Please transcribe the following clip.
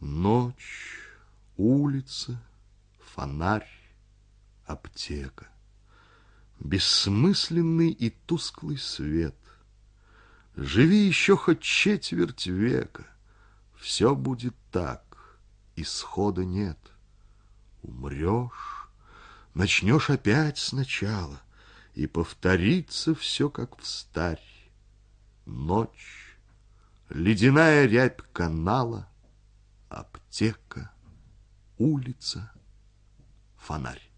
Ночь, улица, фонарь, аптека. Бессмысленный и тусклый свет. Живи еще хоть четверть века, все будет так, исхода нет. Умрешь, начнешь опять сначала, и повторится все, как встарь. Ночь, ледяная рябь канала, аптека, улица, фонарь.